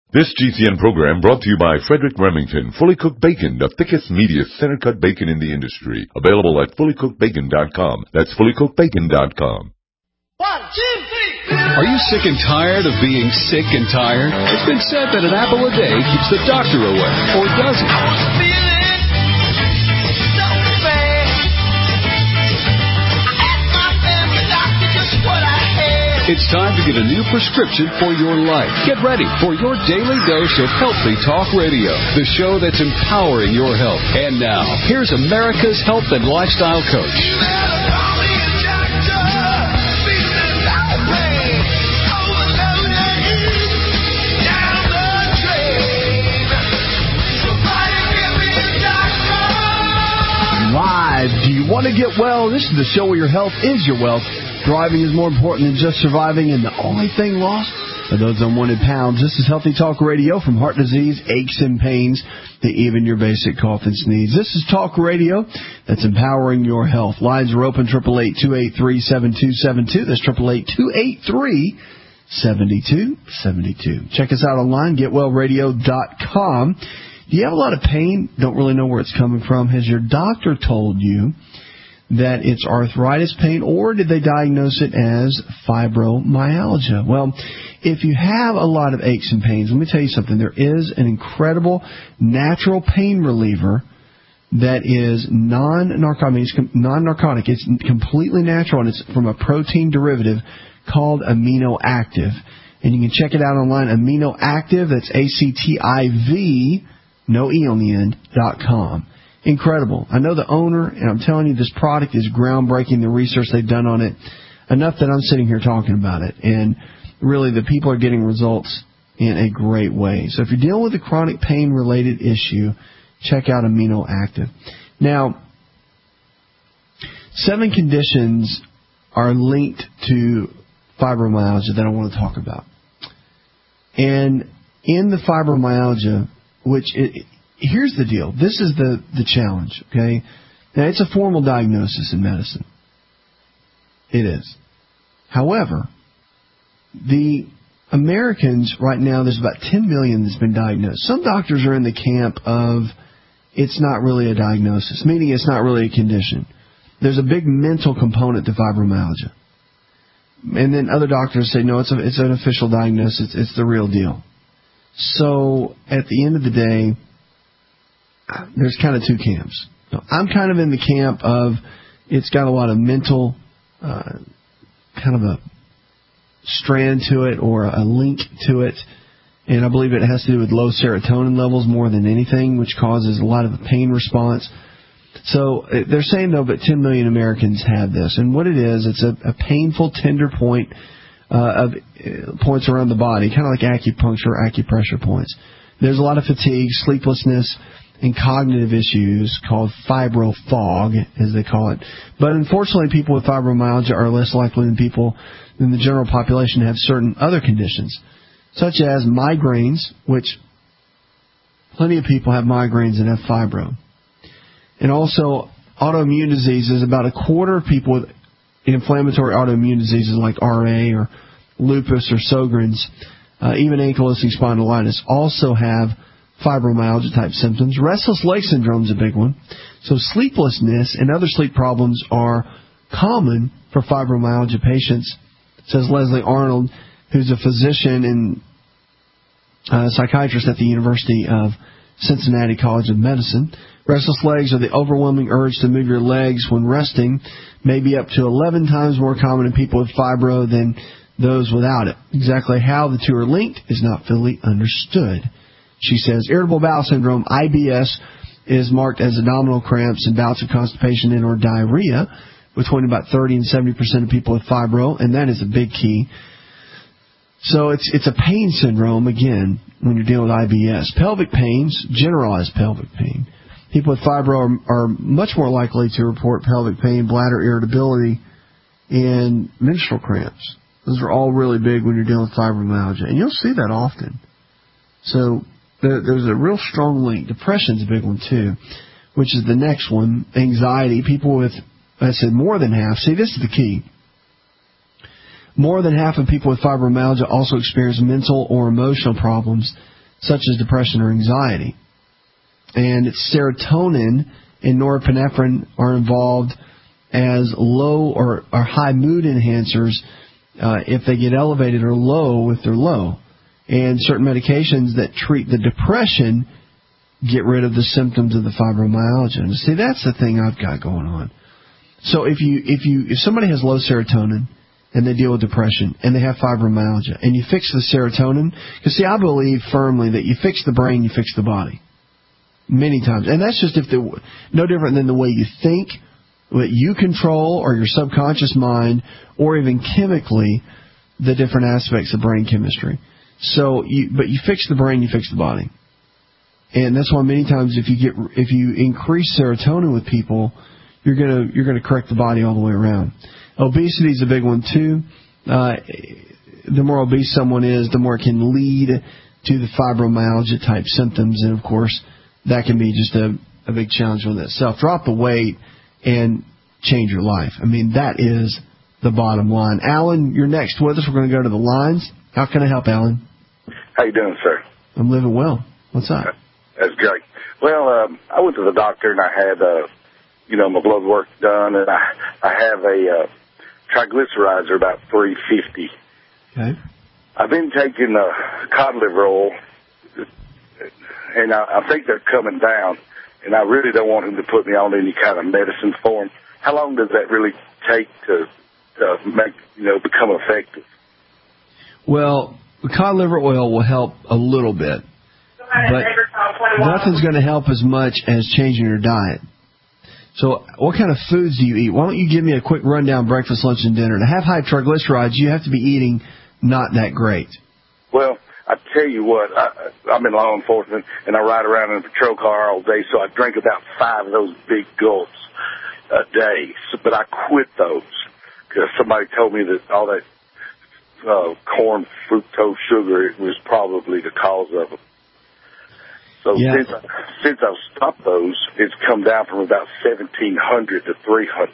This GCN program brought to you by Frederick Remington, fully cooked bacon, the thickest, meatiest, center-cut bacon in the industry. Available at fullycookedbacon.com. That's fullycookedbacon.com. 1, 2, 3. Are you sick and tired of being sick and tired? It's been said that an apple a day keeps the doctor away, or does it? I was feeling so bad. I asked my family doctor just what I had. It's time to get a new prescription for your life. Get ready for your daily dose of Healthy Talk Radio, the show that's empowering your health. And now, here's America's health and lifestyle coach. Live. Do you want to get well? This is the show where your health is your wealth. Thriving is more important than just surviving, and the only thing lost are those unwanted pounds. This is Healthy Talk Radio, from heart disease, aches and pains, to even your basic cough and sneeze. This is Talk Radio that's empowering your health. Lines are open, 888-283-7272. That's 888-283-7272. Check us out online, getwellradio.com. Do you have a lot of pain? Don't really know where it's coming from? Has your doctor told you that it's arthritis pain, or did they diagnose it as fibromyalgia? Well, if you have a lot of aches and pains, let me tell you something. There is an incredible natural pain reliever that is non-narcotic. It's completely natural, and it's from a protein derivative called Amino Active. And you can check it out online, Amino Active, that's ACTIV, no E on the end, .com. Incredible. I know the owner, and I'm telling you, this product is groundbreaking, the research they've done on it, enough that I'm sitting here talking about it. And really, the people are getting results in a great way. So if you're dealing with a chronic pain-related issue, check out Amino Active. Now, 7 conditions are linked to fibromyalgia that I want to talk about. And in the fibromyalgia, here's the deal. This is the challenge, okay? Now, it's a formal diagnosis in medicine. It is. However, the Americans right now, there's about 10 million that's been diagnosed. Some doctors are in the camp of it's not really a diagnosis, meaning it's not really a condition. There's a big mental component to fibromyalgia. And then other doctors say, no, it's an official diagnosis. It's the real deal. So at the end of the day, there's kind of 2 camps. I'm kind of in the camp of it's got a lot of mental kind of a strand to it, or a link to it, and I believe it has to do with low serotonin levels more than anything, which causes a lot of the pain response. So they're saying, though, that 10 million Americans have this, and what it is, it's a painful, tender point of points around the body, kind of like acupuncture or acupressure points. There's a lot of fatigue, sleeplessness, and cognitive issues called fibro fog, as they call it. But unfortunately, people with fibromyalgia are less likely than people in the general population to have certain other conditions, such as migraines, which plenty of people have migraines and have fibro. And also autoimmune diseases. About a quarter of people with inflammatory autoimmune diseases like RA or lupus or Sjogren's, even ankylosing spondylitis, also have fibromyalgia-type symptoms. Restless leg syndrome is a big one. So sleeplessness and other sleep problems are common for fibromyalgia patients, says Leslie Arnold, who's a physician and psychiatrist at the University of Cincinnati College of Medicine. Restless legs are the overwhelming urge to move your legs when resting, maybe up to 11 times more common in people with fibro than those without it. Exactly how the 2 are linked is not fully understood. She says irritable bowel syndrome, IBS, is marked as abdominal cramps and bouts of constipation and or diarrhea between about 30 and 70% of people with fibro, and that is a big key. So it's a pain syndrome, again, when you're dealing with IBS. Pelvic pains, generalized pelvic pain. People with fibro are much more likely to report pelvic pain, bladder irritability, and menstrual cramps. Those are all really big when you're dealing with fibromyalgia, and you'll see that often. So there's a real strong link. Depression's a big one, too, which is the next one. Anxiety. People with, I said more than half. See, this is the key. More than half of people with fibromyalgia also experience mental or emotional problems such as depression or anxiety. And it's serotonin and norepinephrine are involved as low or high mood enhancers if they get elevated, or low if they're low. And certain medications that treat the depression get rid of the symptoms of the fibromyalgia. And see, that's the thing I've got going on. So if somebody has low serotonin and they deal with depression and they have fibromyalgia and you fix the serotonin, because see, I believe firmly that you fix the brain, you fix the body. Many times. And that's just no different than the way you think, what you control, or your subconscious mind, or even chemically, the different aspects of brain chemistry. So, but you fix the brain, you fix the body. And that's why many times if you increase serotonin with people, you're gonna correct the body all the way around. Obesity is a big one too. The more obese someone is, the more it can lead to the fibromyalgia type symptoms, and of course that can be just a big challenge within itself. Drop the weight and change your life. I mean, that is the bottom line. Alan, you're next with us. We're going to go to the lines. How can I help, Alan? How you doing, sir? I'm living well. What's up? That's great. Well, I went to the doctor and I had, my blood work done, and I have a triglycerides are about 350. Okay. I've been taking cod liver oil, and I think they're coming down, and I really don't want him to put me on any kind of medicine for them. How long does that really take to make, become effective? Well, cod liver oil will help a little bit, but nothing's going to help as much as changing your diet. So what kind of foods do you eat? Why don't you give me a quick rundown, breakfast, lunch, and dinner? To have high triglycerides, you have to be eating not that great. Well, I tell you what, I'm in law enforcement, and I ride around in a patrol car all day, so I drink about 5 of those big gulps a day. But I quit those because somebody told me that all that corn fructose sugar was probably the cause of them. So since I've stopped those, it's come down from about 1,700 to 300.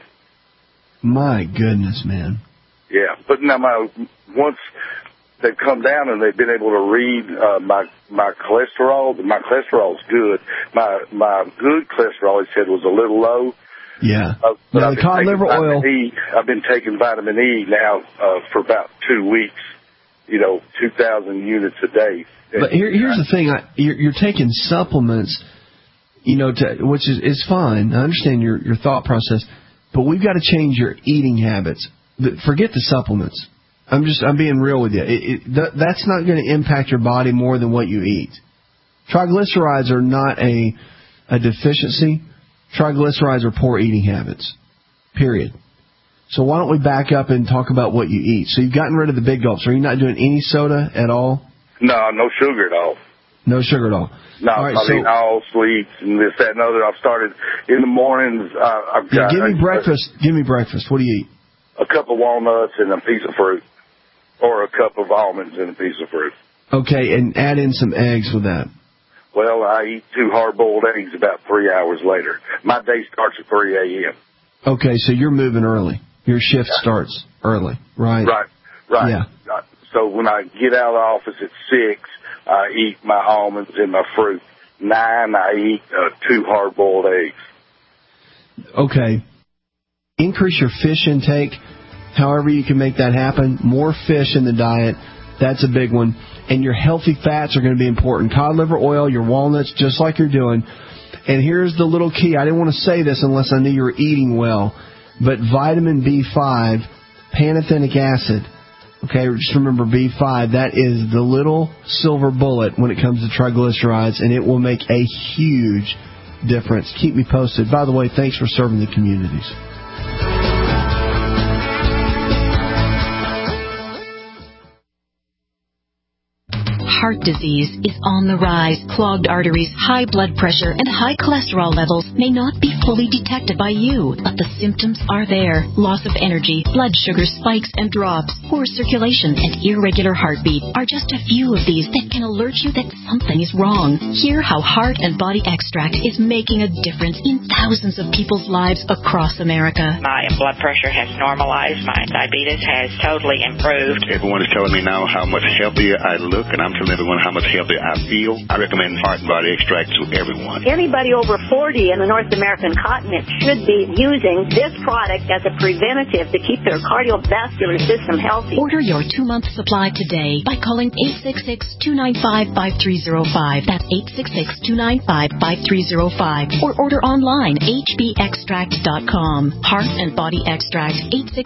My goodness, man. Yeah, but now once they've come down and they've been able to read my cholesterol, my cholesterol's good. My good cholesterol, he said, was a little low. Yeah. But the cod liver oil. I've been taking vitamin E now for about 2 weeks. 2,000 units a day. But here's the thing: you're taking supplements, which is fine. I understand your thought process, but we've got to change your eating habits. Forget the supplements. I'm being real with you. That's not going to impact your body more than what you eat. Triglycerides are not a deficiency. Triglycerides are poor eating habits. Period. So why don't we back up and talk about what you eat? So you've gotten rid of the big gulps. Are you not doing any soda at all? No sugar at all. No sugar at all. No, all right, I mean all sweets and this, that, and other. I've started in the mornings. I've got. Give me breakfast. Give me breakfast. What do you eat? A cup of walnuts and a piece of fruit, or a cup of almonds and a piece of fruit. Okay, and add in some eggs with that. Well, I eat 2 hard-boiled eggs about 3 hours later. My day starts at 3 a.m. Okay, so you're moving early. Your shift starts early, right? Right. Yeah. So when I get out of the office at 6, I eat my almonds and my fruit. 9, I eat 2 hard-boiled eggs. Okay. Increase your fish intake. However you can make that happen. More fish in the diet. That's a big one. And your healthy fats are going to be important. Cod liver oil, your walnuts, just like you're doing. And here's the little key. I didn't want to say this unless I knew you were eating well. But vitamin B5, pantothenic acid, okay, just remember B5, that is the little silver bullet when it comes to triglycerides, and it will make a huge difference. Keep me posted. By the way, thanks for serving the communities. Heart disease is on the rise. Clogged arteries, high blood pressure, and high cholesterol levels may not be fully detected by you, but the symptoms are there. Loss of energy, blood sugar spikes and drops, poor circulation, and irregular heartbeat are just a few of these that can alert you that something is wrong. Hear how Heart and Body Extract is making a difference in thousands of people's lives across America. My blood pressure has normalized. My diabetes has totally improved. Everyone is telling me now how much healthier I look, and I'm telling everyone how much healthier I feel, I recommend Heart and Body Extract to everyone. Anybody over 40 in the North American continent should be using this product as a preventative to keep their cardiovascular system healthy. Order your 2-month supply today by calling 866-295-5305. That's 866-295-5305. Or order online, hbextract.com. Heart and Body Extract,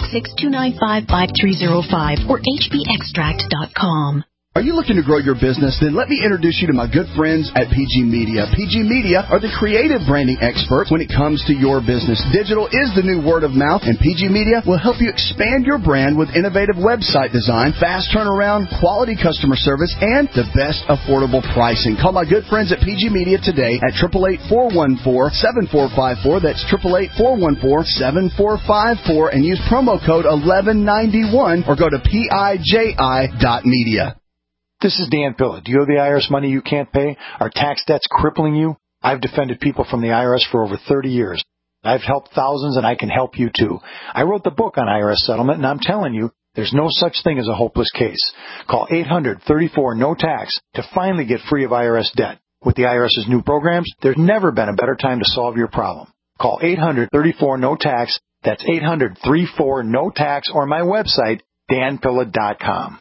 866-295-5305 or hbextract.com. Are you looking to grow your business? Then let me introduce you to my good friends at PG Media. PG Media are the creative branding experts when it comes to your business. Digital is the new word of mouth, and PG Media will help you expand your brand with innovative website design, fast turnaround, quality customer service, and the best affordable pricing. Call my good friends at PG Media today at 888-414-7454. That's 888-414-7454, and use promo code 1191 or go to PIJI.media. This is Dan Pilla. Do you owe the IRS money you can't pay? Are tax debts crippling you? I've defended people from the IRS for over 30 years. I've helped thousands, and I can help you too. I wrote the book on IRS settlement, and I'm telling you, there's no such thing as a hopeless case. Call 800-34-NO-TAX to finally get free of IRS debt. With the IRS's new programs, there's never been a better time to solve your problem. Call 800-34-NO-TAX. That's 800-34-NO-TAX, or my website, danpilla.com.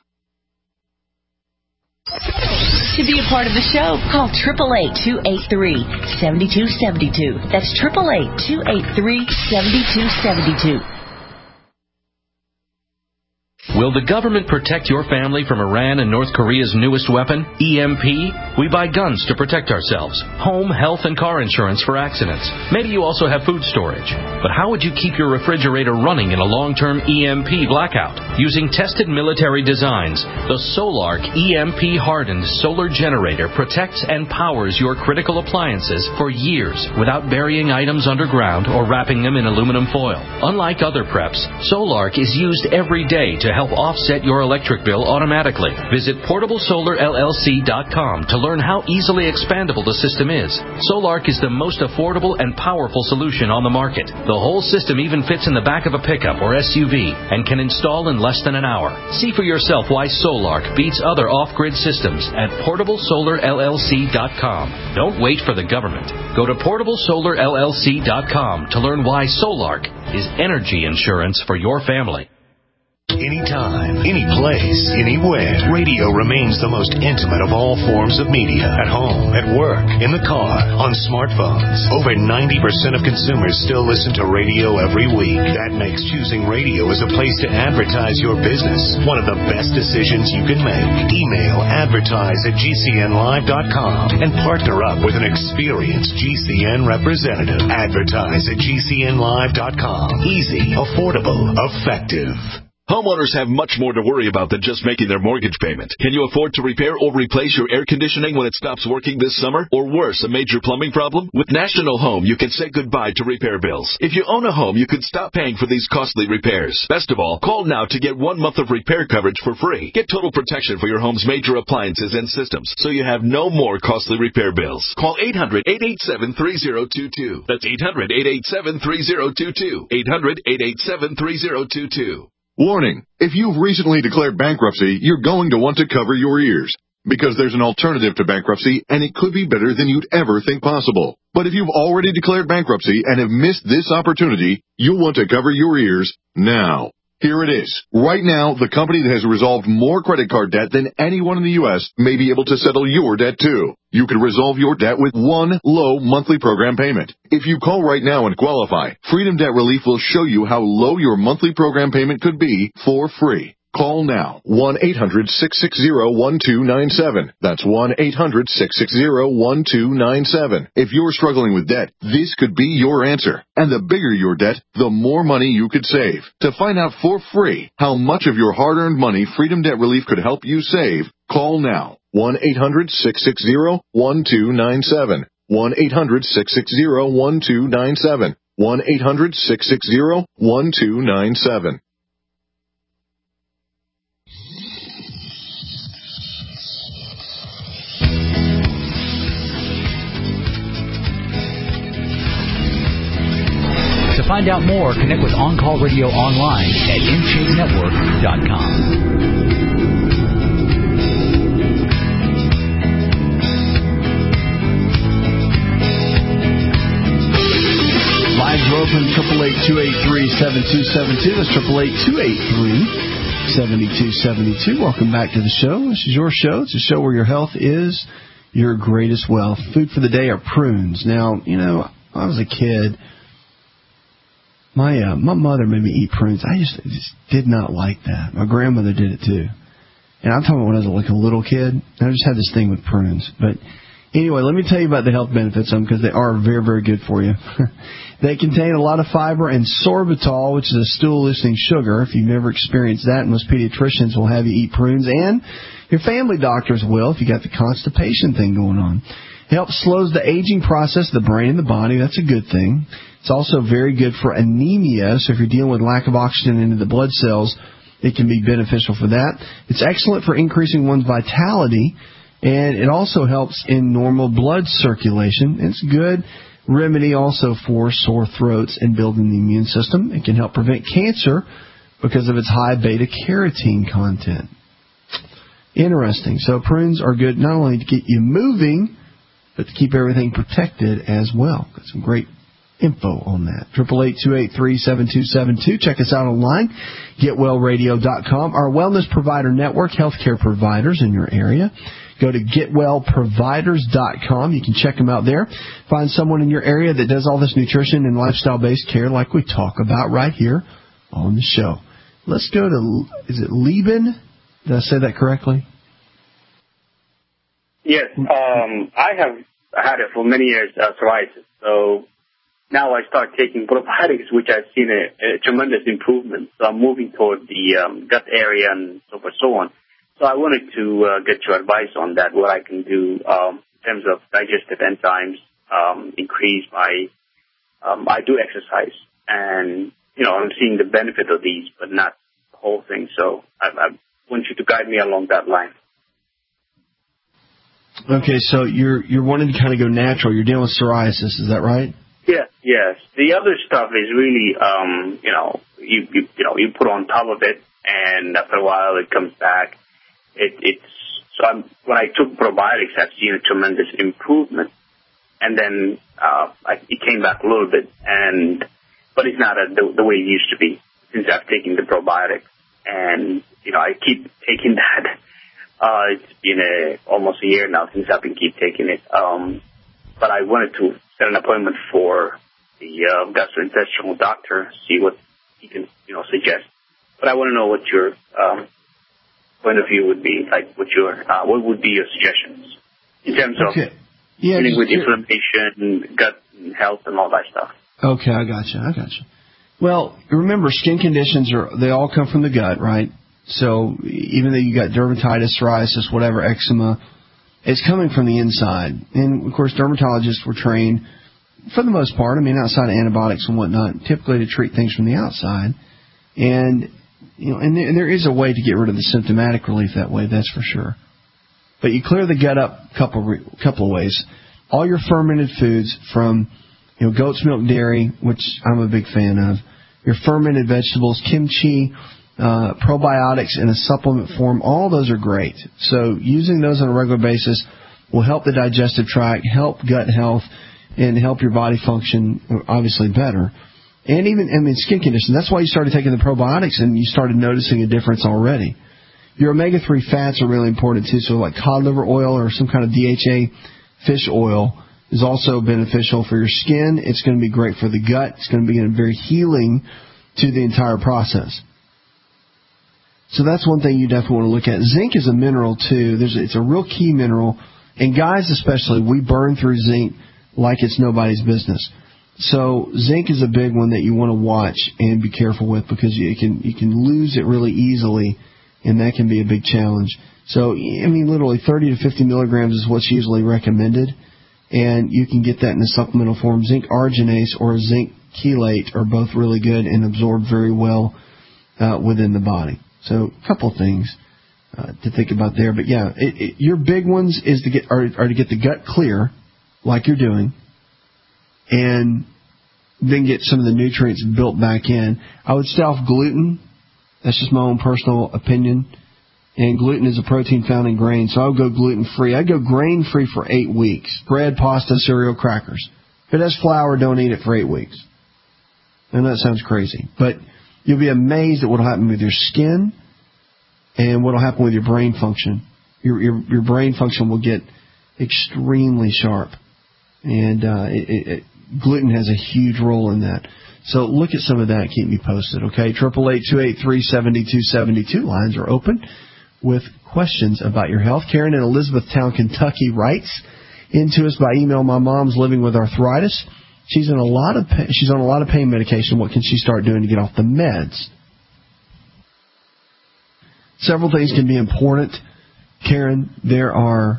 To be a part of the show, call 888-283-7272. That's 888-283-7272. Will the government protect your family from Iran and North Korea's newest weapon, EMP? We buy guns to protect ourselves, home, health, and car insurance for accidents. Maybe you also have food storage. But how would you keep your refrigerator running in a long-term EMP blackout? Using tested military designs, the Solark EMP-hardened solar generator protects and powers your critical appliances for years without burying items underground or wrapping them in aluminum foil. Unlike other preps, Solark is used every day to help offset your electric bill automatically. Visit PortableSolarLLC.com to learn how easily expandable the system is. Solark is the most affordable and powerful solution on the market. The whole system even fits in the back of a pickup or SUV and can install in less than an hour. See for yourself why Solark beats other off-grid systems at PortableSolarLLC.com. Don't wait for the government. Go to PortableSolarLLC.com to learn why Solark is energy insurance for your family. Anytime, any place, anywhere, radio remains the most intimate of all forms of media. At home, at work, in the car, on smartphones. Over 90% of consumers still listen to radio every week. That makes choosing radio as a place to advertise your business one of the best decisions you can make. Email advertise@gcnlive.com and partner up with an experienced GCN representative. Advertise@gcnlive.com. Easy, affordable, effective. Homeowners have much more to worry about than just making their mortgage payment. Can you afford to repair or replace your air conditioning when it stops working this summer? Or worse, a major plumbing problem? With National Home, you can say goodbye to repair bills. If you own a home, you can stop paying for these costly repairs. Best of all, call now to get 1 month of repair coverage for free. Get total protection for your home's major appliances and systems, so you have no more costly repair bills. Call 800-887-3022. That's 800-887-3022. 800-887-3022. Warning, if you've recently declared bankruptcy, you're going to want to cover your ears, because there's an alternative to bankruptcy, and it could be better than you'd ever think possible. But if you've already declared bankruptcy and have missed this opportunity, you'll want to cover your ears now. Here it is. Right now, the company that has resolved more credit card debt than anyone in the U.S. may be able to settle your debt too. You can resolve your debt with one low monthly program payment. If you call right now and qualify, Freedom Debt Relief will show you how low your monthly program payment could be for free. Call now, 1-800-660-1297. That's 1-800-660-1297. If you're struggling with debt, this could be your answer. And the bigger your debt, the more money you could save. To find out for free how much of your hard-earned money Freedom Debt Relief could help you save, call now, 1-800-660-1297. 1-800-660-1297. 1-800-660-1297. To find out more, connect with On Call Radio online at InShapeNetwork.com. open 888-283-7272. That's 888-283-7272. Welcome back to the show. This is your show. It's a show where your health is your greatest wealth. Food for the day are prunes. Now, you know, when I was a kid, my mother made me eat prunes. I just did not like that. My grandmother did it too. And I'm talking about when I was like a little kid. I just had this thing with prunes. But anyway, let me tell you about the health benefits of them because they are very, very good for you. They contain a lot of fiber and sorbitol, which is a stool-loosening sugar. If you've never experienced that, most pediatricians will have you eat prunes, and your family doctors will if you got the constipation thing going on. It helps slows the aging process of the brain and the body. That's a good thing. It's also very good for anemia, so if you're dealing with lack of oxygen into the blood cells, it can be beneficial for that. It's excellent for increasing one's vitality, and it also helps in normal blood circulation. It's a good remedy also for sore throats and building the immune system. It can help prevent cancer because of its high beta-carotene content. Interesting. So prunes are good not only to get you moving, but to keep everything protected as well. Got some great info on that. 888-283-7272. Check us out online, getwellradio.com. Our wellness provider network, healthcare providers in your area. Go to getwellproviders.com. You can check them out there. Find someone in your area that does all this nutrition and lifestyle-based care like we talk about right here on the show. Let's go to, is it Lieben? Did I say that correctly? Yes. I have had it for many years, psoriasis. So now I start taking probiotics, which I've seen a tremendous improvement. So I'm moving toward the gut area and so forth, so on. So I wanted to get your advice on that, what I can do in terms of digestive enzymes, increase my, I do exercise, and, you know, I'm seeing the benefit of these, but not the whole thing. So I want you to guide me along that line. Okay, so you're wanting to kind of go natural. You're dealing with psoriasis, is that right? Yeah, yes. The other stuff is really, you know, you put on top of it, and after a while it comes back. When I took probiotics, I've seen a tremendous improvement, and then it came back a little bit, but it's not the way it used to be since I've taken the probiotics, and you know I keep taking that. It's been almost a year now since I've been taking it, but I wanted to set an appointment for the gastrointestinal doctor, see what he can suggest. But I want to know what your point of view would be, like what would be your suggestions in terms of dealing with inflammation, gut health, and all that stuff. Okay, I got you. Well, remember, skin conditions they all come from the gut, right? So even though you got dermatitis, psoriasis, whatever, eczema, it's coming from the inside. And of course, dermatologists were trained, for the most part, I mean, outside of antibiotics and whatnot, typically to treat things from the outside. And you know, and there is a way to get rid of the symptomatic relief that way, that's for sure. But you clear the gut up a couple of ways. All your fermented foods from, you know, goat's milk, dairy, which I'm a big fan of, your fermented vegetables, kimchi, probiotics in a supplement form, all those are great. So using those on a regular basis will help the digestive tract, help gut health, and help your body function obviously better. And even, skin conditions. That's why you started taking the probiotics and you started noticing a difference already. Your omega-3 fats are really important too. So like cod liver oil or some kind of DHA fish oil is also beneficial for your skin. It's going to be great for the gut. It's going to be very healing to the entire process. So that's one thing you definitely want to look at. Zinc is a mineral too. It's a real key mineral. And guys especially, we burn through zinc like it's nobody's business. So zinc is a big one that you want to watch and be careful with because you can lose it really easily, and that can be a big challenge. So, literally 30 to 50 milligrams is what's usually recommended, and you can get that in a supplemental form. Zinc arginase or zinc chelate are both really good and absorb very well within the body. So a couple of things to think about there. But, yeah, your big ones is to get the gut clear like you're doing, and then get some of the nutrients built back in. I would stay off gluten. That's just my own personal opinion. And gluten is a protein found in grain, so I would go gluten-free. I'd go grain-free for 8 weeks. Bread, pasta, cereal, crackers. If it has flour, don't eat it for 8 weeks. And that sounds crazy. But you'll be amazed at what will happen with your skin and what will happen with your brain function. Your brain function will get extremely sharp. And gluten has a huge role in that. So look at some of that. Keep me posted, okay? 888-283-7272. Lines are open with questions about your health. Karen in Elizabethtown, Kentucky writes into us by email, my mom's living with arthritis. She's on a lot of pain medication. What can she start doing to get off the meds? Several things can be important, Karen. There are,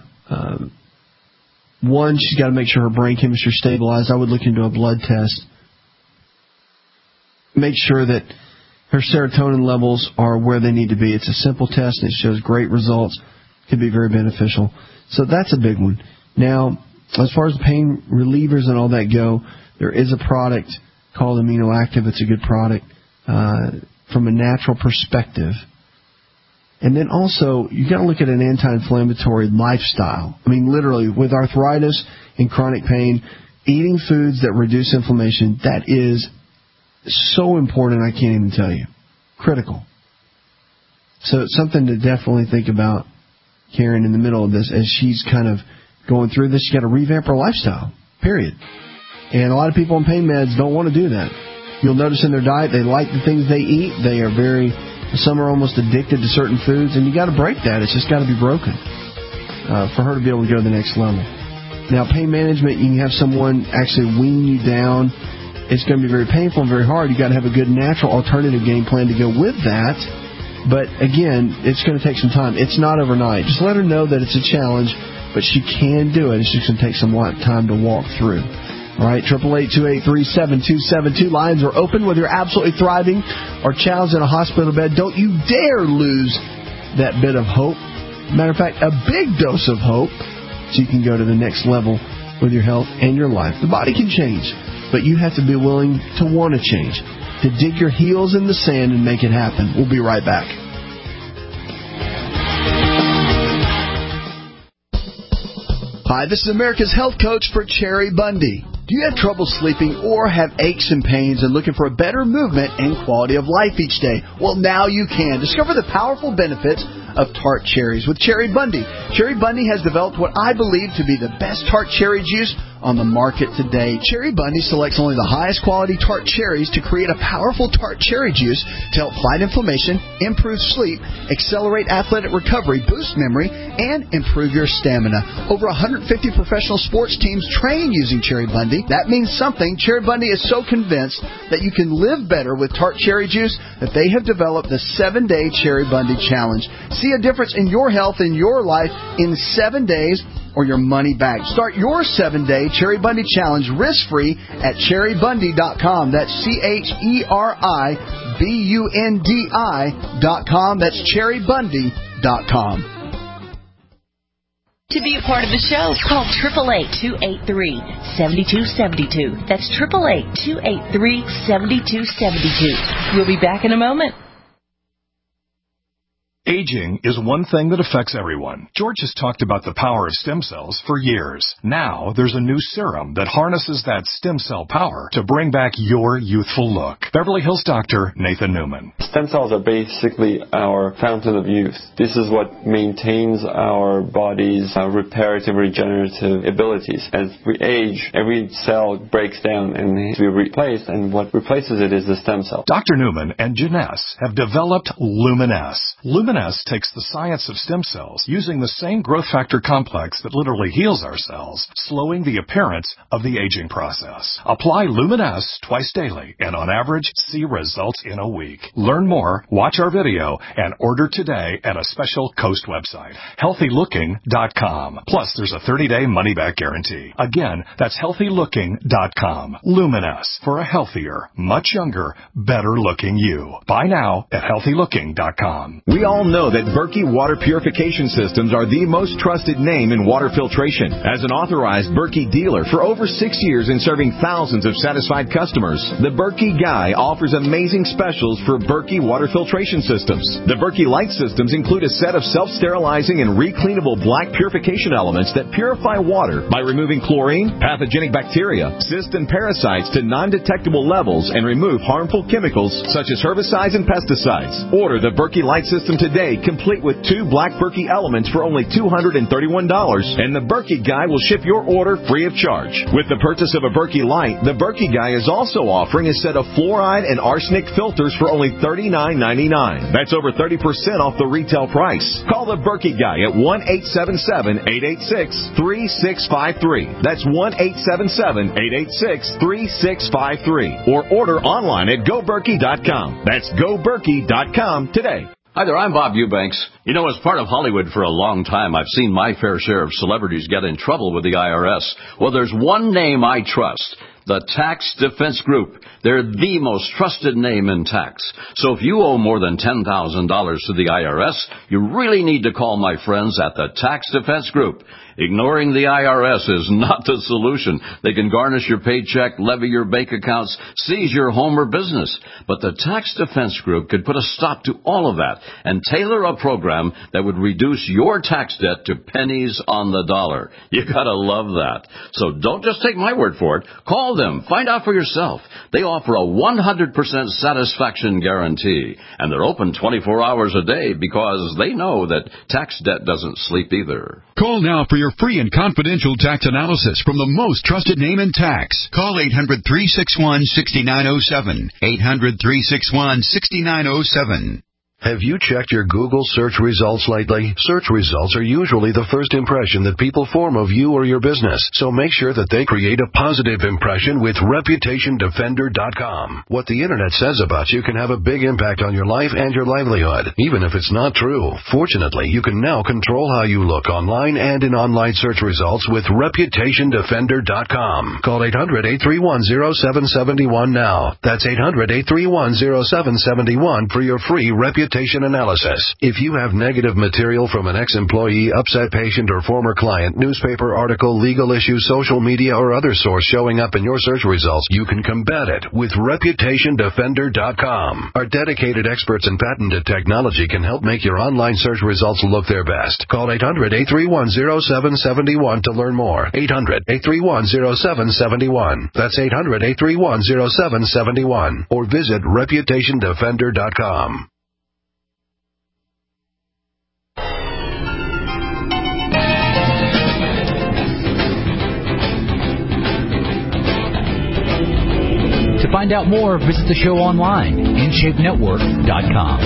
one, she's got to make sure her brain chemistry is stabilized. I would look into a blood test. Make sure that her serotonin levels are where they need to be. It's a simple test, and it shows great results. It can be very beneficial. So that's a big one. Now, as far as pain relievers and all that go, there is a product called AminoActive. It's a good product from a natural perspective. And then also, you got to look at an anti-inflammatory lifestyle. I mean, literally, with arthritis and chronic pain, eating foods that reduce inflammation, that is so important, I can't even tell you. Critical. So it's something to definitely think about, Karen, in the middle of this, as she's kind of going through this. She's got to revamp her lifestyle, period. And a lot of people on pain meds don't want to do that. You'll notice in their diet, they like the things they eat. They are some are almost addicted to certain foods, and you got to break that. It's just got to be broken for her to be able to go to the next level. Now, pain management, you can have someone actually wean you down. It's going to be very painful and very hard. You got to have a good natural alternative game plan to go with that. But again, it's going to take some time. It's not overnight. Just let her know that it's a challenge, but she can do it. It's just going to take some time to walk through. All right, 888-283-7272. Lines are open. Whether you're absolutely thriving or challenged in a hospital bed, don't you dare lose that bit of hope. Matter of fact, a big dose of hope, so you can go to the next level with your health and your life. The body can change, but you have to be willing to want to change, to dig your heels in the sand and make it happen. We'll be right back. Hi, this is America's Health Coach for Cherry Bundy. Do you have trouble sleeping or have aches and pains and looking for a better movement and quality of life each day? Well, now you can. Discover the powerful benefits of tart cherries with Cherry Bundy. Cherry Bundy has developed what I believe to be the best tart cherry juice on the market today. Cherry Bundy selects only the highest quality tart cherries to create a powerful tart cherry juice to help fight inflammation, improve sleep, accelerate athletic recovery, boost memory, and improve your stamina. Over 150 professional sports teams train using Cherry Bundy. That means something. Cherry Bundy is so convinced that you can live better with tart cherry juice that they have developed the 7-Day Cherry Bundy Challenge. See a difference in your health and your life in 7 days or your money back. Start your 7-Day Cherry Bundy Challenge risk-free at CherryBundy.com. That's CherryBundy.com. That's CherryBundy.com. To be a part of the show, call 888-283-7272. That's 888-283-7272. We'll be back in a moment. Aging is one thing that affects everyone. George has talked about the power of stem cells for years. Now, there's a new serum that harnesses that stem cell power to bring back your youthful look. Beverly Hills doctor Nathan Newman. Stem cells are basically our fountain of youth. This is what maintains our body's reparative, regenerative abilities. As we age, every cell breaks down and needs to be replaced, and what replaces it is the stem cell. Dr. Newman and Janess have developed Luminess. Luminess takes the science of stem cells using the same growth factor complex that literally heals our cells, slowing the appearance of the aging process. Apply Luminess twice daily and on average see results in a week. Learn more, watch our video, and order today at a special Coast website, healthylooking.com. Plus, there's a 30-day money-back guarantee. Again, that's healthylooking.com. Luminess, for a healthier, much younger, better-looking you. Buy now at healthylooking.com. We all know that Berkey Water Purification Systems are the most trusted name in water filtration. As an authorized Berkey dealer for over 6 years in serving thousands of satisfied customers, the Berkey Guy offers amazing specials for Berkey water filtration systems. The Berkey Light systems include a set of self-sterilizing and recleanable black purification elements that purify water by removing chlorine, pathogenic bacteria, cysts, and parasites to non-detectable levels and remove harmful chemicals such as herbicides and pesticides. Order the Berkey Light system today, complete with 2 black Berkey elements for only $231, and the Berkey Guy will ship your order free of charge. With the purchase of a Berkey Light, the Berkey Guy is also offering a set of fluoride and arsenic filters for only $39.99. That's over 30% off the retail price. Call the Berkey Guy at 1-877-886-3653. That's 1-877-886-3653. Or order online at GoBerkey.com. That's GoBerkey.com today. Hi there, I'm Bob Eubanks. You know, as part of Hollywood for a long time, I've seen my fair share of celebrities get in trouble with the IRS. Well, there's one name I trust. The Tax Defense Group. They're the most trusted name in tax. So if you owe more than $10,000 to the IRS, you really need to call my friends at the Tax Defense Group. Ignoring the IRS is not the solution. They can garnish your paycheck, levy your bank accounts, seize your home or business. But the Tax Defense Group could put a stop to all of that and tailor a program that would reduce your tax debt to pennies on the dollar. You gotta love that. So don't just take my word for it. Call them. Find out for yourself. They offer a 100% satisfaction guarantee. And they're open 24 hours a day because they know that tax debt doesn't sleep either. Call now for your free and confidential tax analysis from the most trusted name in tax. Call 800-361-6907. 800-361-6907. Have you checked your Google search results lately? Search results are usually the first impression that people form of you or your business, so make sure that they create a positive impression with ReputationDefender.com. What the Internet says about you can have a big impact on your life and your livelihood, even if it's not true. Fortunately, you can now control how you look online and in online search results with ReputationDefender.com. Call 800-831-0771 now. That's 800-831-0771 for your free reputation analysis. If you have negative material from an ex-employee, upset patient, or former client, newspaper article, legal issue, social media, or other source showing up in your search results, you can combat it with ReputationDefender.com. Our dedicated experts in patented technology can help make your online search results look their best. Call 800-831-0771 to learn more. 800-831-0771. That's 800-831-0771. Or visit ReputationDefender.com. To find out more, visit the show online, InShapeNetwork.com.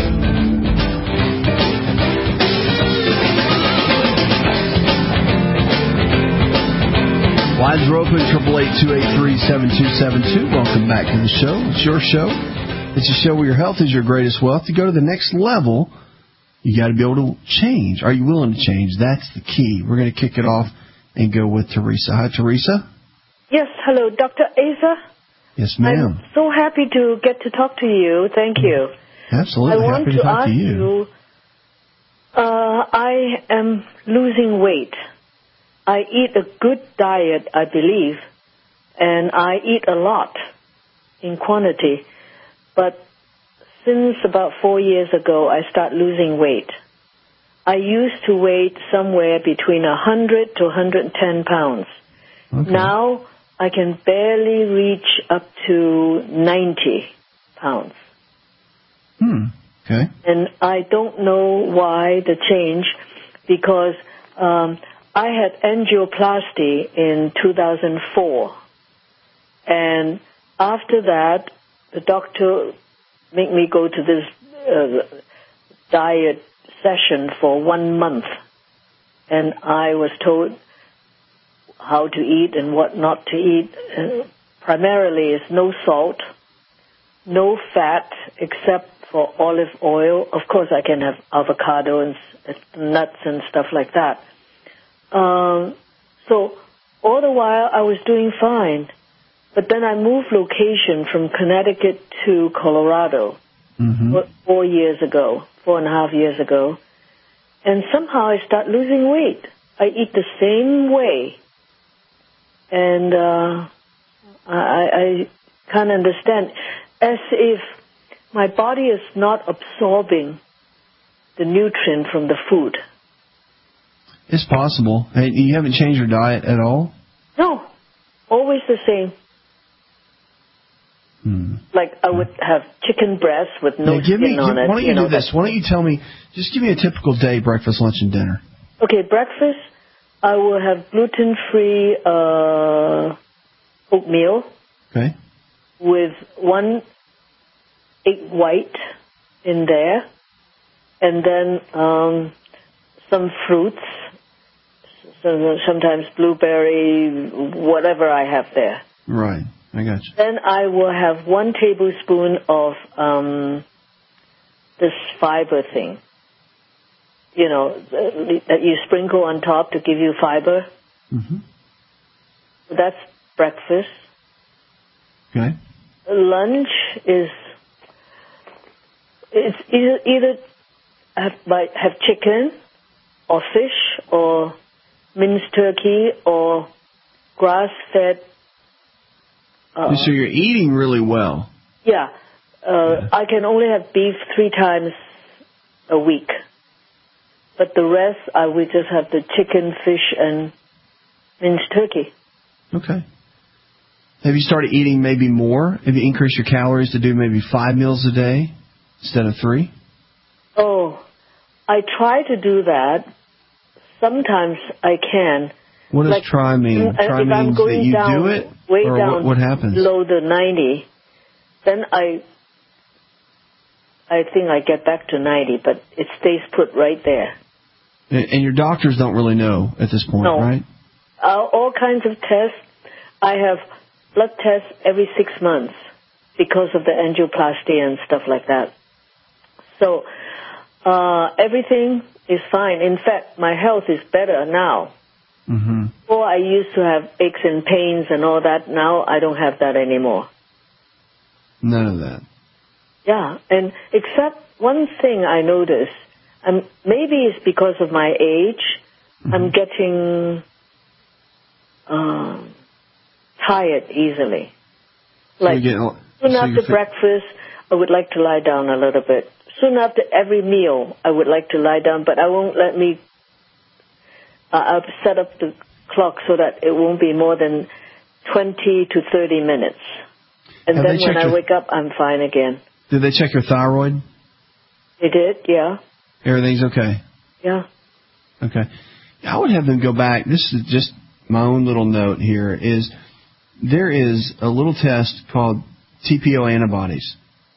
Lines are open, 888-283-7272. Welcome back to the show. It's your show. It's a show where your health is your greatest wealth. To go to the next level, you got to be able to change. Are you willing to change? That's the key. We're going to kick it off and go with Teresa. Hi, Teresa. Yes, hello, Dr. Asa. Yes, ma'am. I'm so happy to get to talk to you. Thank you. Absolutely. I want happy to talk to you. I am losing weight. I eat a good diet, I believe, and I eat a lot in quantity. But since about 4 years ago, I started losing weight. I used to weigh somewhere between 100 to 110 pounds. Okay. Now I can barely reach up to 90 pounds. Okay. And I don't know why the change, because I had angioplasty in 2004. And after that, the doctor made me go to this diet session for 1 month. And I was told how to eat and what not to eat. Primarily is no salt, no fat except for olive oil. Of course, I can have avocado and nuts and stuff like that. So all the while I was doing fine. But then I moved location from Connecticut to Colorado 4 years ago, 4.5 years ago, and somehow I start losing weight. I eat the same way, and I can't understand, as if my body is not absorbing the nutrient from the food. It's possible. Hey, you haven't changed your diet at all? No, always the same. Like I would have chicken breast with no skin on it. Why don't you do this? Why don't you tell me, just give me a typical day, breakfast, lunch, and dinner. Okay, breakfast, I will have gluten-free oatmeal. Okay. With 1 egg white in there, and then some fruits, so sometimes blueberry, whatever I have there. Right, I got you. Then I will have 1 tablespoon of this fiber thing, that you sprinkle on top to give you fiber. Mm-hmm. That's breakfast. Okay. Lunch is either have chicken or fish or minced turkey or grass-fed. So you're eating really well. Yeah. I can only have beef 3 times a week. But the rest, I would just have the chicken, fish, and minced turkey. Okay. Have you started eating maybe more? Have you increased your calories to do maybe 5 meals a day instead of 3? Oh, I try to do that. Sometimes I can. What does try mean? Try means that you do it? Way or down what happens? below the 90, then I think I get back to 90, but it stays put right there. And your doctors don't really know at this point, right? All kinds of tests. I have blood tests every 6 months because of the angioplasty and stuff like that. So everything is fine. In fact, my health is better now. Mm-hmm. Before I used to have aches and pains and all that. Now I don't have that anymore. None of that. Yeah, and except one thing I noticed, maybe it's because of my age, I'm getting tired easily. Like soon after breakfast, I would like to lie down a little bit. Soon after every meal, I would like to lie down, but I won't let me. I'll set up the clock so that it won't be more than 20 to 30 minutes. And then when I wake up, I'm fine again. Did they check your thyroid? They did, yeah. Everything's okay? Yeah. Okay. I would have them go back. This is just my own little note here. There is a little test called TPO antibodies.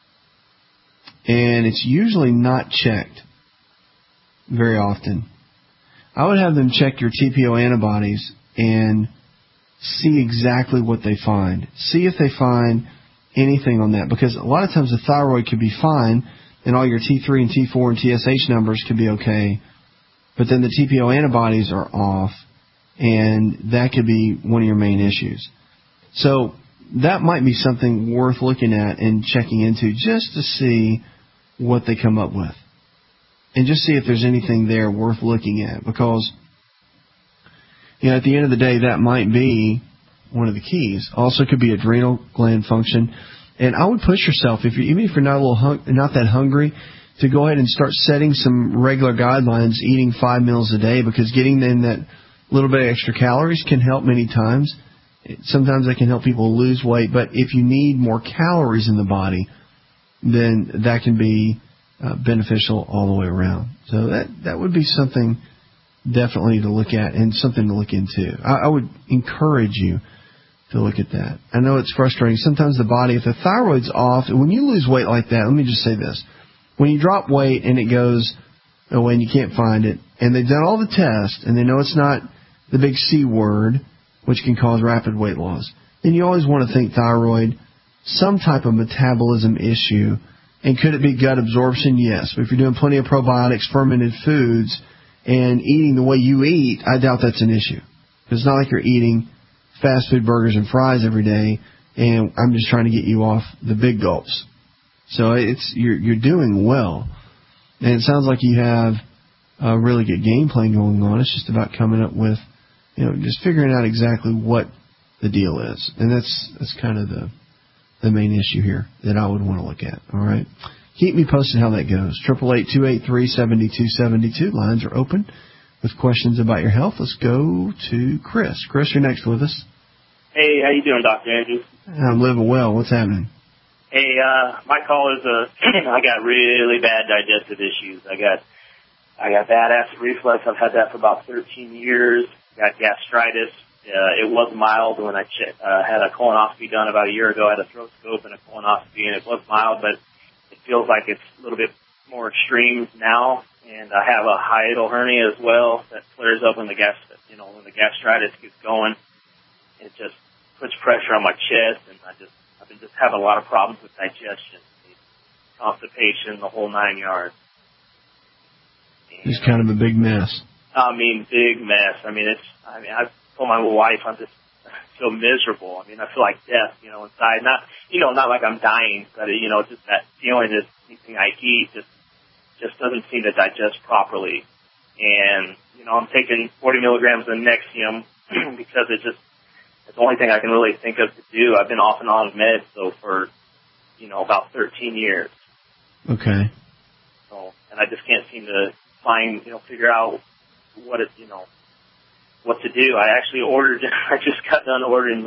And it's usually not checked very often. I would have them check your TPO antibodies and see exactly what they find. See if they find anything on that. Because a lot of times the thyroid could be fine and all your T3 and T4 and TSH numbers could be okay. But then the TPO antibodies are off, and that could be one of your main issues. So that might be something worth looking at and checking into just to see what they come up with. And just see if there's anything there worth looking at. Because, at the end of the day, that might be one of the keys. Also could be adrenal gland function. And I would push yourself, even if you're not not that hungry, to go ahead and start setting some regular guidelines, eating 5 meals a day, because getting in that little bit of extra calories can help many times. Sometimes that can help people lose weight. But if you need more calories in the body, then that can be beneficial all the way around. So that would be something definitely to look at and something to look into. I would encourage you to look at that. I know it's frustrating. Sometimes the body, if the thyroid's off, when you lose weight like that, let me just say this. When you drop weight and it goes away and you can't find it, and they've done all the tests and they know it's not the big C word, which can cause rapid weight loss, then you always want to think thyroid, some type of metabolism issue. And could it be gut absorption? Yes. But if you're doing plenty of probiotics, fermented foods, and eating the way you eat, I doubt that's an issue. It's not like you're eating fast food burgers and fries every day, and I'm just trying to get you off the big gulps. So you're doing well. And it sounds like you have a really good game plan going on. It's just about coming up with, just figuring out exactly what the deal is. And that's kind of the main issue here that I would want to look at. All right. Keep me posted how that goes. 888-283-7272. Lines are open with questions about your health. Let's go to Chris. Chris, you're next with us. Hey, how you doing, Dr. Andrews? I'm living well. What's happening? Hey, my call is I got really bad digestive issues. I got bad acid reflux. I've had that for about 13 years. Got gastritis. It was mild when I had a colonoscopy done about a year ago. I had a throat scope and a colonoscopy, and it was mild, but it feels like it's a little bit more extreme now. And I have a hiatal hernia as well that flares up when the gastritis gets going. It just puts pressure on my chest, and I've been just having a lot of problems with digestion, constipation, the whole 9 yards. It's kind of a big mess. Big mess. I told my wife I'm just so miserable. I feel like death, inside. Not like I'm dying, but just that feeling that anything I eat just doesn't seem to digest properly. And I'm taking 40 milligrams of Nexium because it's the only thing I can really think of to do. I've been off and on meds for about 13 years. Okay. So, and I just can't seem to figure out what to do. I actually I just got done ordering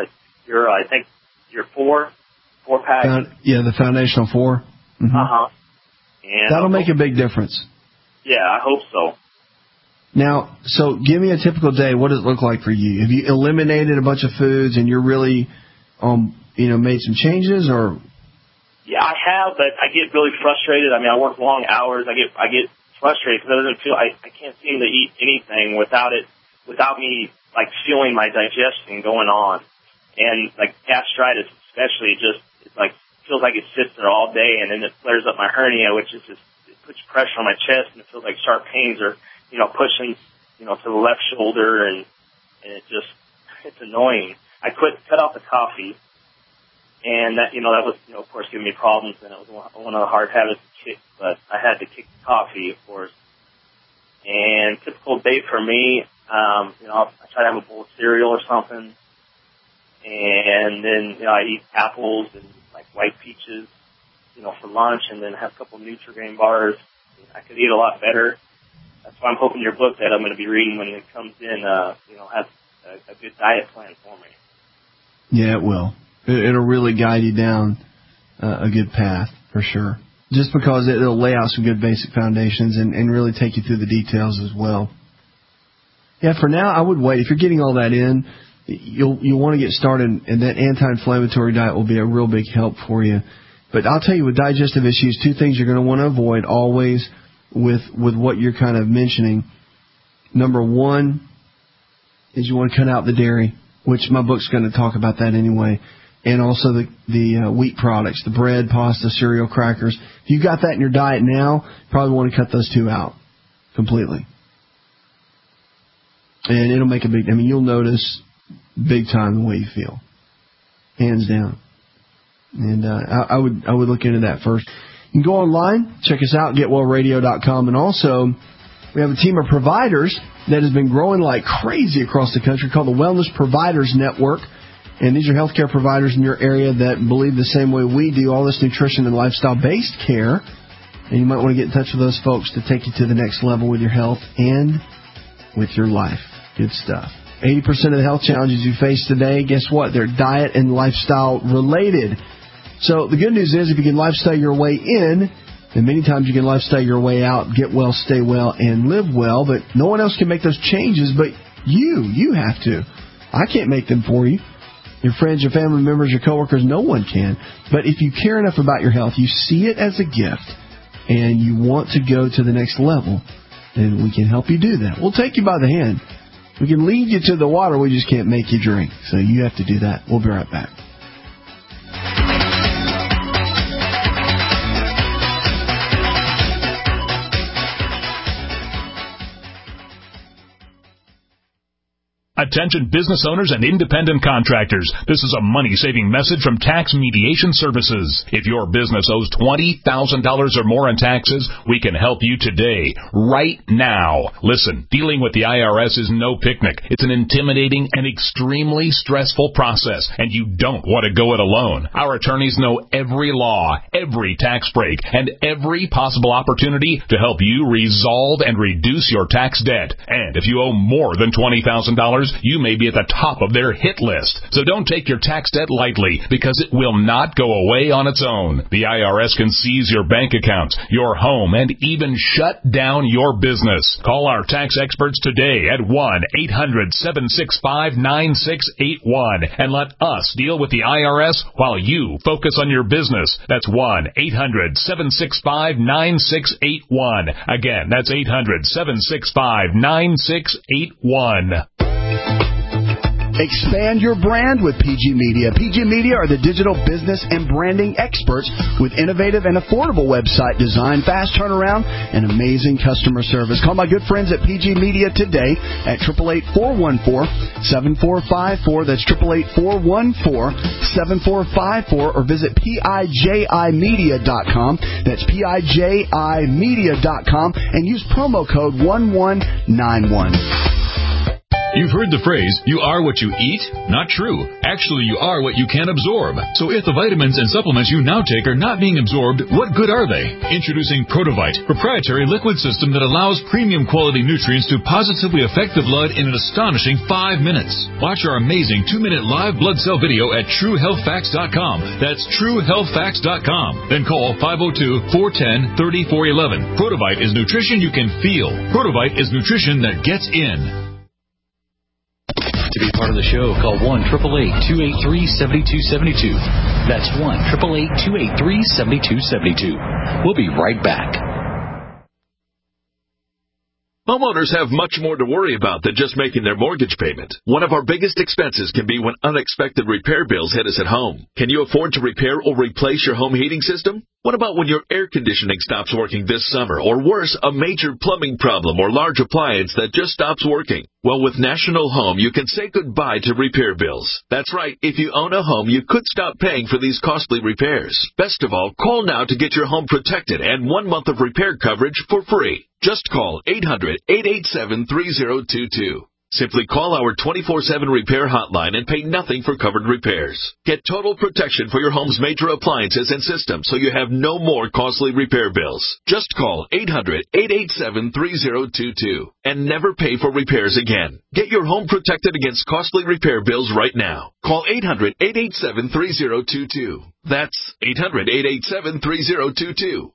your four pack. The Foundational 4. Mm-hmm. And that'll make a big difference. Yeah, I hope so. Now, so give me a typical day. What does it look like for you? Have you eliminated a bunch of foods and you're really, made some changes, or? Yeah, I have, but I get really frustrated. I work long hours. I get frustrated because I can't seem to eat anything without me feeling my digestion going on, and gastritis especially feels like it sits there all day, and then it flares up my hernia, which is it puts pressure on my chest, and it feels like sharp pains are pushing to the left shoulder, and it's annoying. I cut off the coffee, and that was of course giving me problems, and it was one of the hard habits to kick, but I had to kick the coffee, of course. And typical day for me, I try to have a bowl of cereal or something, and then I eat apples and white peaches, for lunch, and then have a couple of Nutri-Grain bars. I could eat a lot better. That's why I'm hoping your book that I'm going to be reading when it comes in, has a good diet plan for me. Yeah, it will. It'll really guide you down a good path for sure. Just because it'll lay out some good basic foundations and really take you through the details as well. Yeah, for now, I would wait. If you're getting all that in, you'll want to get started, and that anti-inflammatory diet will be a real big help for you. But I'll tell you, with digestive issues, two things you're going to want to avoid always with what you're kind of mentioning. Number one is you want to cut out the dairy, which my book's going to talk about that anyway, and also the wheat products, the bread, pasta, cereal, crackers. If you've got that in your diet now, you probably want to cut those two out completely. And it'll make you'll notice big time the way you feel, hands down. And I would look into that first. You can go online, check us out, getwellradio.com, and also we have a team of providers that has been growing like crazy across the country called the Wellness Providers Network. And these are healthcare providers in your area that believe the same way we do, all this nutrition and lifestyle-based care. And you might want to get in touch with those folks to take you to the next level with your health and with your life. Good stuff. 80% of the health challenges you face today, guess what? They're diet and lifestyle related. So the good news is if you can lifestyle your way in, then many times you can lifestyle your way out, get well, stay well, and live well. But no one else can make those changes but you. You have to. I can't make them for you. Your friends, your family members, your coworkers, no one can. But if you care enough about your health, you see it as a gift, and you want to go to the next level, then we can help you do that. We'll take you by the hand. We can lead you to the water. We just can't make you drink. So you have to do that. We'll be right back. Attention business owners and independent contractors. This is a money-saving message from Tax Mediation Services. If your business owes $20,000 or more in taxes, we can help you today, right now. Listen, dealing with the IRS is no picnic. It's an intimidating and extremely stressful process, and you don't want to go it alone. Our attorneys know every law, every tax break, and every possible opportunity to help you resolve and reduce your tax debt. And if you owe more than $20,000, you may be at the top of their hit list. So don't take your tax debt lightly, because it will not go away on its own. The IRS can seize your bank accounts, your home, and even shut down your business. Call our tax experts today at 1-800-765-9681 and let us deal with the IRS while you focus on your business. That's 1-800-765-9681. Again, that's 800-765-9681. Expand your brand with PG Media. PG Media are the digital business and branding experts with innovative and affordable website design, fast turnaround, and amazing customer service. Call my good friends at PG Media today at 888-414-7454. That's 888-414-7454, or visit PIJImedia.com. That's PIJImedia.com, and use promo code 1191. You've heard the phrase, you are what you eat? Not true. Actually, you are what you can absorb. So if the vitamins and supplements you now take are not being absorbed, what good are they? Introducing Protovite, proprietary liquid system that allows premium quality nutrients to positively affect the blood in an astonishing 5 minutes. Watch our amazing 2-minute live blood cell video at TrueHealthFacts.com. That's TrueHealthFacts.com. Then call 502-410-3411. Protovite is nutrition you can feel. Protovite is nutrition that gets in. To be part of the show, call 1-888-283-7272. That's 1-888-283-7272. We'll be right back. Homeowners have much more to worry about than just making their mortgage payment. One of our biggest expenses can be when unexpected repair bills hit us at home. Can you afford to repair or replace your home heating system? What about when your air conditioning stops working this summer? Or worse, a major plumbing problem or large appliance that just stops working? Well, with National Home, you can say goodbye to repair bills. That's right. If you own a home, you could stop paying for these costly repairs. Best of all, call now to get your home protected and 1 month of repair coverage for free. Just call 800-887-3022. Simply call our 24/7 repair hotline and pay nothing for covered repairs. Get total protection for your home's major appliances and systems so you have no more costly repair bills. Just call 800-887-3022 and never pay for repairs again. Get your home protected against costly repair bills right now. Call 800-887-3022. That's 800-887-3022.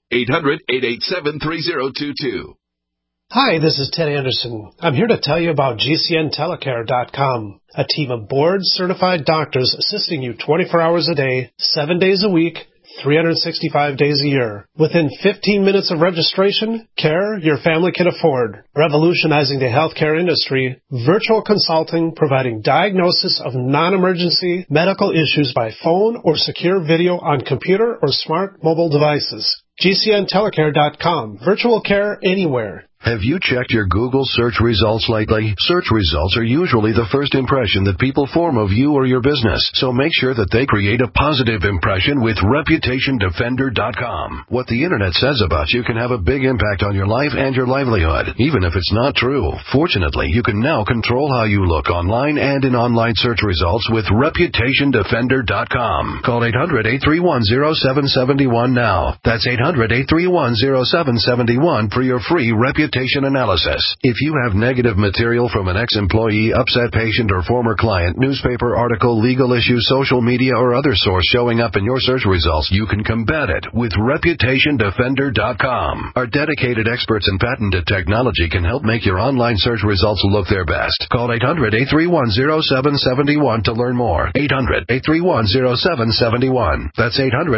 800-887-3022. Hi, this is Ted Anderson. I'm here to tell you about GCNtelecare.com, a team of board-certified doctors assisting you 24 hours a day, 7 days a week, 365 days a year. Within 15 minutes of registration, care your family can afford. Revolutionizing the healthcare industry, virtual consulting providing diagnosis of non-emergency medical issues by phone or secure video on computer or smart mobile devices. GCNtelecare.com. Virtual care anywhere. Have you checked your Google search results lately? Search results are usually the first impression that people form of you or your business, so make sure that they create a positive impression with ReputationDefender.com. What the Internet says about you can have a big impact on your life and your livelihood, even if it's not true. Fortunately, you can now control how you look online and in online search results with ReputationDefender.com. Call 800-831-0771 now. That's 800-831-0771 for your free reputation analysis. If you have negative material from an ex-employee, upset patient, or former client, newspaper article, legal issue, social media, or other source showing up in your search results, you can combat it with ReputationDefender.com. Our dedicated experts in patented technology can help make your online search results look their best. Call 800-831-0771 to learn more. 800-831-0771. That's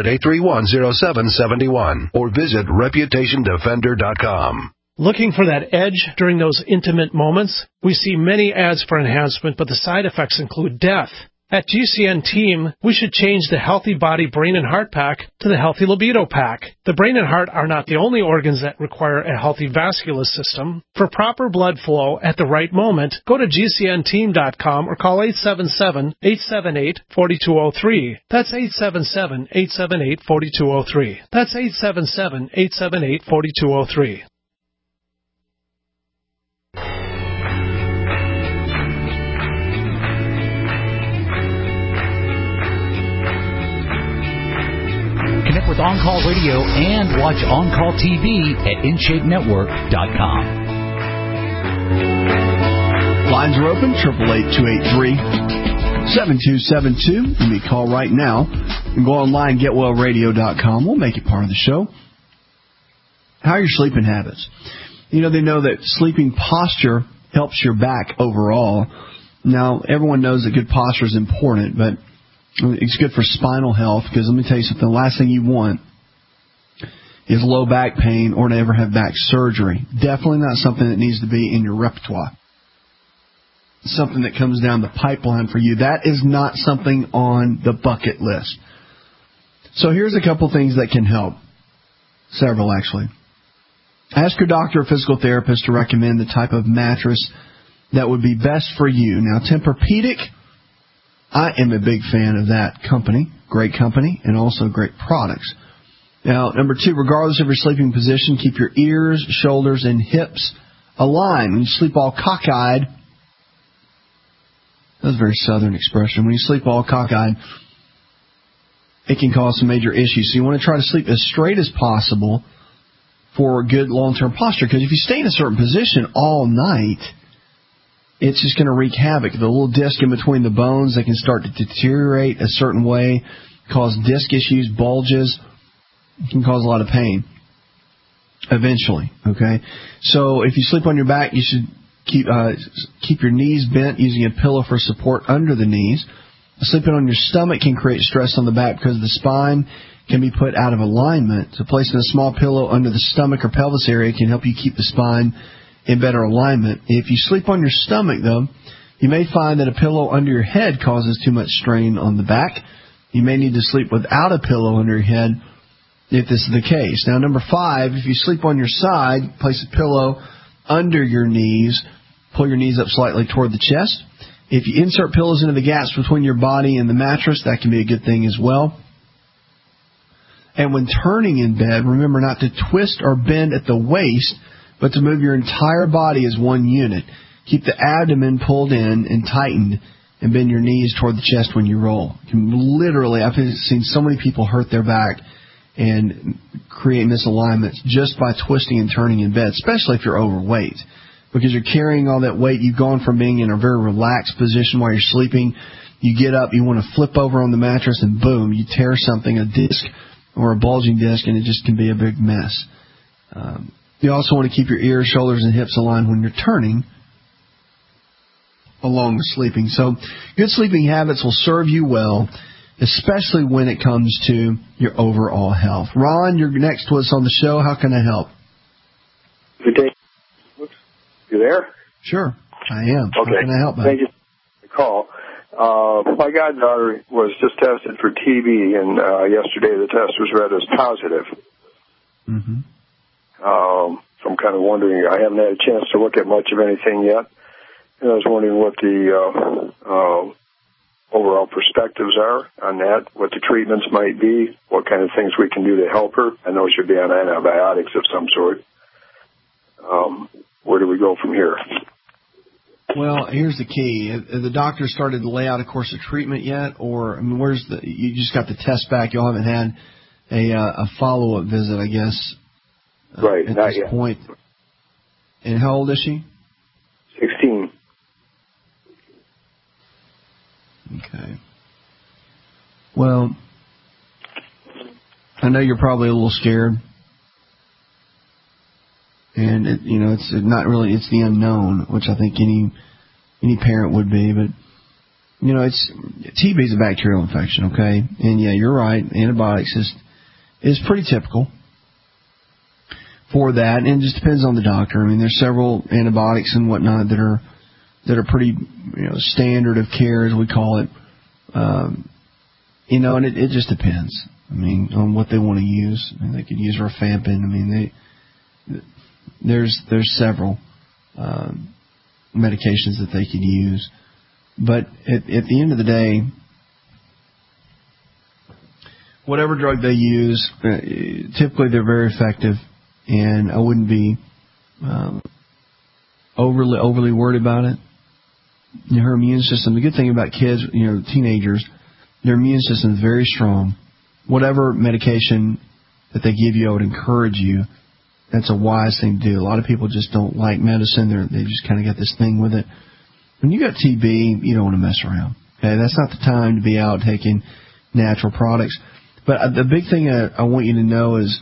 800-831-0771. Or visit ReputationDefender.com. Looking for that edge during those intimate moments? We see many ads for enhancement, but the side effects include death. At GCN Team, we should change the Healthy Body, Brain, and Heart Pack to the Healthy Libido Pack. The brain and heart are not the only organs that require a healthy vascular system. For proper blood flow at the right moment, go to GCNteam.com or call 877-878-4203. That's 877-878-4203. That's 877-878-4203. Connect with On Call Radio and watch On Call TV at InShapeNetwork.com. Lines are open, 888-283-7272. Give me a call right now. You can go online, GetWellRadio.com. We'll make it part of the show. How are your sleeping habits? They know that sleeping posture helps your back overall. Now, everyone knows that good posture is important, but it's good for spinal health, because let me tell you something, the last thing you want is low back pain or to ever have back surgery. Definitely not something that needs to be in your repertoire. Something that comes down the pipeline for you. That is not something on the bucket list. So here's a couple things that can help. Several, actually. Ask your doctor or physical therapist to recommend the type of mattress that would be best for you. Now, Tempur-Pedic, I am a big fan of that company. Great company and also great products. Now, number 2, regardless of your sleeping position, keep your ears, shoulders, and hips aligned. When you sleep all cockeyed, that's a very southern expression. When you sleep all cockeyed, it can cause some major issues. So you want to try to sleep as straight as possible for good long-term posture. Because if you stay in a certain position all night, it's just going to wreak havoc. The little disc in between the bones, they can start to deteriorate a certain way, cause disc issues, bulges. It can cause a lot of pain eventually, okay? So if you sleep on your back, you should keep your knees bent using a pillow for support under the knees. Sleeping on your stomach can create stress on the back because the spine can be put out of alignment. So placing a small pillow under the stomach or pelvis area can help you keep the spine in better alignment. If you sleep on your stomach, though, you may find that a pillow under your head causes too much strain on the back. You may need to sleep without a pillow under your head if this is the case. Now, number 5, if you sleep on your side, place a pillow under your knees. Pull your knees up slightly toward the chest. If you insert pillows into the gaps between your body and the mattress, that can be a good thing as well. And when turning in bed, remember not to twist or bend at the waist, but to move your entire body as one unit. Keep the abdomen pulled in and tightened, and bend your knees toward the chest when you roll. You can literally, I've seen so many people hurt their back and create misalignments just by twisting and turning in bed, especially if you're overweight. Because you're carrying all that weight. You've gone from being in a very relaxed position while you're sleeping. You get up, you want to flip over on the mattress, and boom, you tear something, a disc or a bulging disc, and it just can be a big mess. You also want to keep your ears, shoulders, and hips aligned when you're turning, along with sleeping. So good sleeping habits will serve you well, especially when it comes to your overall health. Ron, you're next to us on the show. How can I help? Good day. You there? Sure, I am. Okay. How can I help? Thank you for the call. My goddaughter was just tested for TB, and yesterday the test was read as positive. Mm-hmm. So I'm kind of wondering, I haven't had a chance to look at much of anything yet, and I was wondering what the overall perspectives are on that, what the treatments might be, what kind of things we can do to help her. I know she'll be on antibiotics of some sort. Where do we go from here? Well, here's the key. Have the doctor started to lay out a course of treatment yet? Or, I mean, you just got the test back. You all haven't had a follow-up visit, I guess. Right, at not this yet. point. And how old is she? 16. Okay. Well, I know you're probably a little scared. And, it's not really, it's the unknown, which I think any parent would be. But, TB is a bacterial infection, okay? And, yeah, you're right. Antibiotics is pretty typical for that. And it just depends on the doctor. I mean, there's several antibiotics and whatnot that are pretty, standard of care, as we call it, And it just depends. I mean, on what they want to use. I mean, they could use rifampin. I mean, there's several medications that they could use. But at the end of the day, whatever drug they use, typically they're very effective, and I wouldn't be overly worried about it. Her immune system, the good thing about kids, teenagers, their immune system is very strong. Whatever medication that they give you, I would encourage you. That's a wise thing to do. A lot of people just don't like medicine. They just kind of got this thing with it. When you got TB, you don't want to mess around. Okay, that's not the time to be out taking natural products. But the big thing I want you to know is,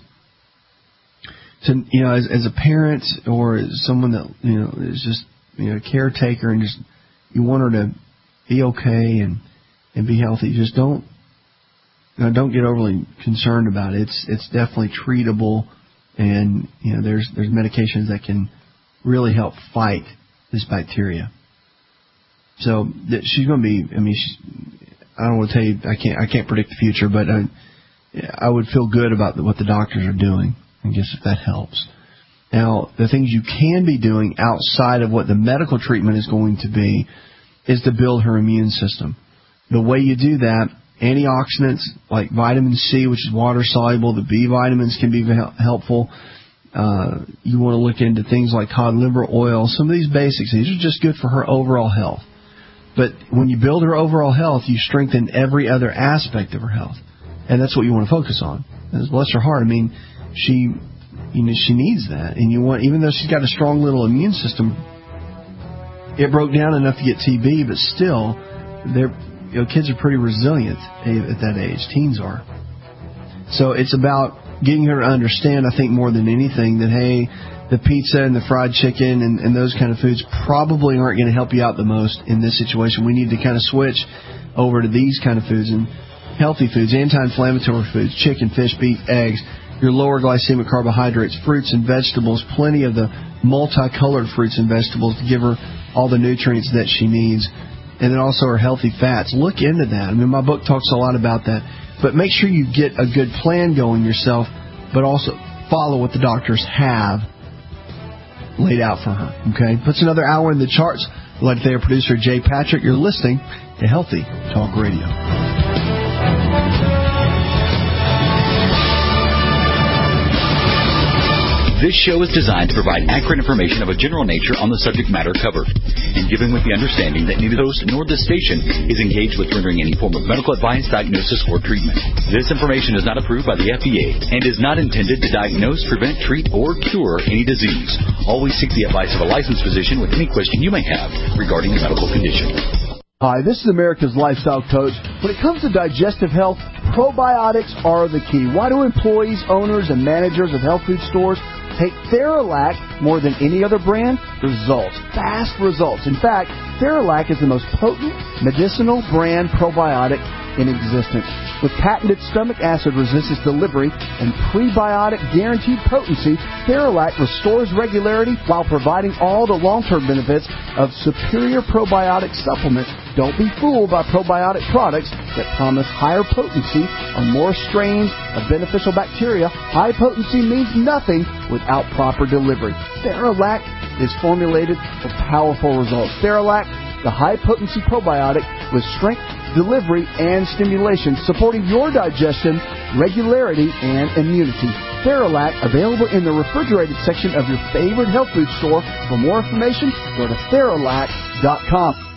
as a parent or as someone that is just a caretaker, and just you want her to be okay and be healthy, just don't get overly concerned about it. It's definitely treatable, and there's medications that can really help fight this bacteria. So she's going to be. I mean, I don't want to tell you. I can't predict the future, but I would feel good about what the doctors are doing. I guess if that helps. Now, the things you can be doing outside of what the medical treatment is going to be is to build her immune system. The way you do that, antioxidants like vitamin C, which is water-soluble, the B vitamins can be helpful. You want to look into things like cod liver oil, some of these basics. These are just good for her overall health. But when you build her overall health, you strengthen every other aspect of her health. And that's what you want to focus on. And bless her heart. I mean, she needs that. And even though she's got a strong little immune system, it broke down enough to get TB, but still, kids are pretty resilient at that age. Teens are. So it's about getting her to understand, I think, more than anything, that, hey, the pizza and the fried chicken and those kind of foods probably aren't going to help you out the most in this situation. We need to kind of switch over to these kind of foods and healthy foods, anti-inflammatory foods, chicken, fish, beef, eggs, your lower glycemic carbohydrates, fruits and vegetables, plenty of the multicolored fruits and vegetables to give her all the nutrients that she needs, and then also her healthy fats. Look into that. I mean, my book talks a lot about that. But make sure you get a good plan going yourself, but also follow what the doctors have laid out for her. Okay? Puts another hour in the charts. I'd like to thank our producer, Jay Patrick. You're listening to Healthy Talk Radio. This show is designed to provide accurate information of a general nature on the subject matter covered, and given with the understanding that neither the host nor this station is engaged with rendering any form of medical advice, diagnosis, or treatment. This information is not approved by the FDA and is not intended to diagnose, prevent, treat, or cure any disease. Always seek the advice of a licensed physician with any question you may have regarding your medical condition. Hi, this is America's Lifestyle Coach. When it comes to digestive health, probiotics are the key. Why do employees, owners, and managers of health food stores take Theralac more than any other brand? Results. Fast results. In fact, Theralac is the most potent medicinal brand probiotic in existence. With patented stomach acid resistance delivery and prebiotic guaranteed potency, Theralac restores regularity while providing all the long-term benefits of superior probiotic supplements. Don't be fooled by probiotic products that promise higher potency or more strains of beneficial bacteria. High potency means nothing without proper delivery. Theralac is formulated for powerful results. Theralac, the high-potency probiotic with strength, delivery, and stimulation, supporting your digestion, regularity, and immunity. Theralac, available in the refrigerated section of your favorite health food store. For more information, go to Theralac.com.